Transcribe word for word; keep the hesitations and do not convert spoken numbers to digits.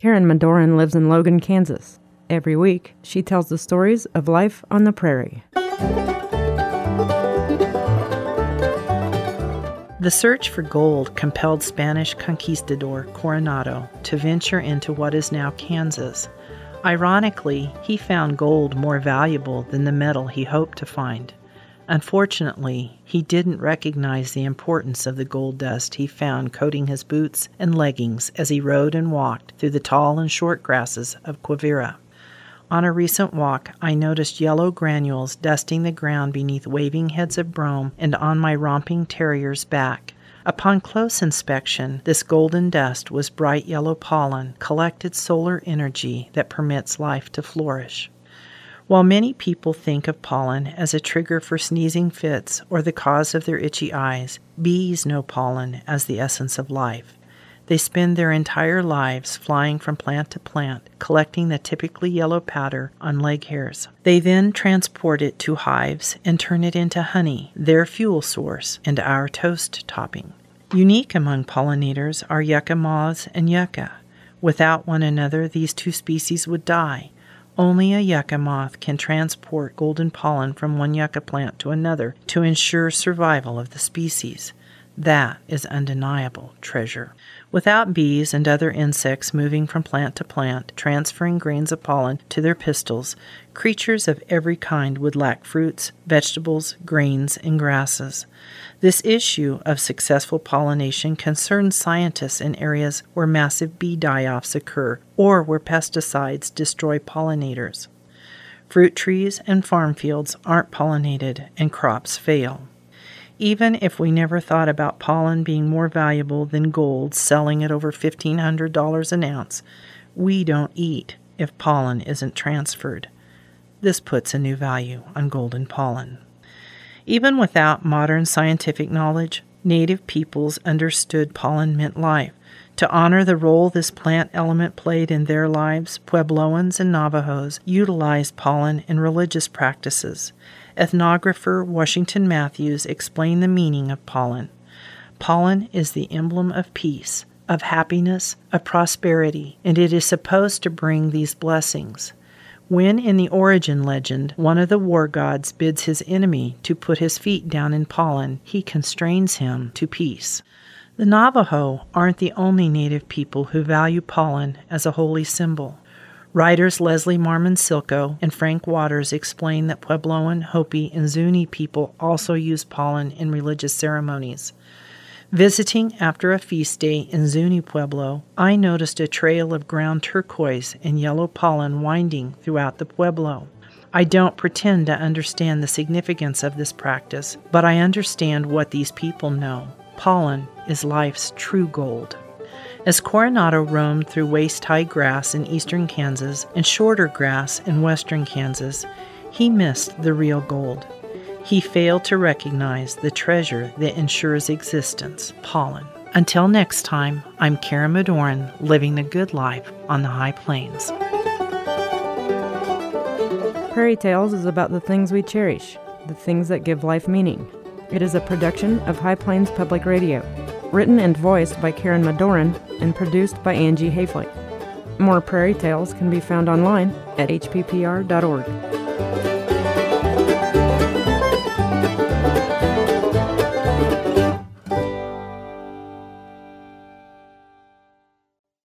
Karen Madoran lives in Logan, Kansas. Every week, she tells the stories of life on the prairie. The search for gold compelled Spanish conquistador Coronado to venture into what is now Kansas. Ironically, he found gold more valuable than the metal he hoped to find. Unfortunately, he didn't recognize the importance of the gold dust he found coating his boots and leggings as he rode and walked through the tall and short grasses of Quivira. On a recent walk, I noticed yellow granules dusting the ground beneath waving heads of brome and on my romping terrier's back. Upon close inspection, this golden dust was bright yellow pollen, collected solar energy that permits life to flourish. While many people think of pollen as a trigger for sneezing fits or the cause of their itchy eyes, bees know pollen as the essence of life. They spend their entire lives flying from plant to plant, collecting the typically yellow powder on leg hairs. They then transport it to hives and turn it into honey, their fuel source and our toast topping. Unique among pollinators are yucca moths and yucca. Without one another, these two species would die. Only a yucca moth can transport golden pollen from one yucca plant to another to ensure survival of the species. That is undeniable treasure. Without bees and other insects moving from plant to plant, transferring grains of pollen to their pistils, creatures of every kind would lack fruits, vegetables, grains, and grasses. This issue of successful pollination concerns scientists in areas where massive bee die-offs occur or where pesticides destroy pollinators. Fruit trees and farm fields aren't pollinated and crops fail. Even if we never thought about pollen being more valuable than gold selling at over fifteen hundred dollars an ounce, we don't eat if pollen isn't transferred. This puts a new value on golden pollen. Even without modern scientific knowledge, native peoples understood pollen meant life. To honor the role this plant element played in their lives, Puebloans and Navajos utilized pollen in religious practices. Ethnographer Washington Matthews explained the meaning of pollen. Pollen is the emblem of peace, of happiness, of prosperity, and it is supposed to bring these blessings. When in the origin legend, one of the war gods bids his enemy to put his feet down in pollen, he constrains him to peace. The Navajo aren't the only native people who value pollen as a holy symbol. Writers Leslie Marmon Silko and Frank Waters explain that Puebloan, Hopi, and Zuni people also use pollen in religious ceremonies. Visiting after a feast day in Zuni Pueblo, I noticed a trail of ground turquoise and yellow pollen winding throughout the pueblo. I don't pretend to understand the significance of this practice, but I understand what these people know. Pollen is life's true gold. As Coronado roamed through waist-high grass in eastern Kansas and shorter grass in western Kansas, he missed the real gold. He failed to recognize the treasure that ensures existence, pollen. Until next time, I'm Karen Madoran, living the good life on the high plains. Prairie Tales is about the things we cherish, the things that give life meaning. It is a production of High Plains Public Radio, written and voiced by Karen Madoran and produced by Angie Hayflick. More Prairie Tales can be found online at h p p r dot org.